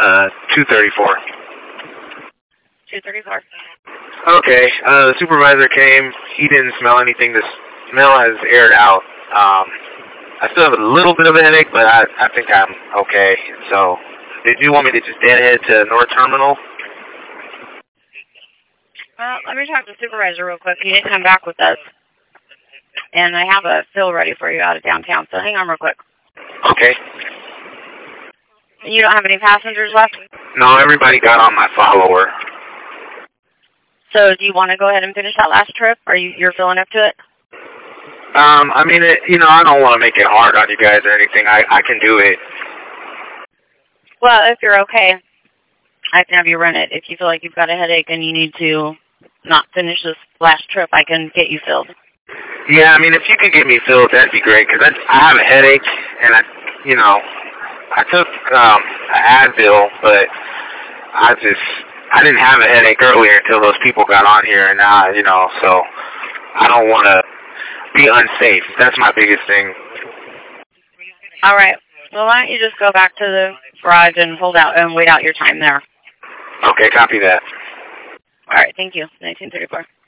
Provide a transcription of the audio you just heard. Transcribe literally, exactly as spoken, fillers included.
Uh, two thirty-four. two thirty-four. Okay, uh, the supervisor came. He didn't smell anything. The smell has aired out. Um, I still have a little bit of a headache, but I, I think I'm okay. So, did you want me to just deadhead to North Terminal? Well, let me talk to the supervisor real quick. He didn't come back with us. And I have a fill ready for you out of downtown, so hang on real quick. Okay. You don't have any passengers left? No, everybody got on my follower. So do you want to go ahead and finish that last trip? Are you you're filling up to it? Um, I mean, it, you know, I don't want to make it hard on you guys or anything. I, I can do it. Well, if you're okay, I can have you run it. If you feel like you've got a headache and you need to not finish this last trip, I can get you filled. Yeah, I mean, if you could get me filled, that'd be great, because I have a headache, and I, you know, I took um, an Advil, but I just, I didn't have a headache earlier until those people got on here, and now, you know, so I don't want to be unsafe. That's my biggest thing. All right. Well, why don't you just go back to the garage and hold out and wait out your time there. Okay, copy that. All right. Thank you. nineteen thirty-four.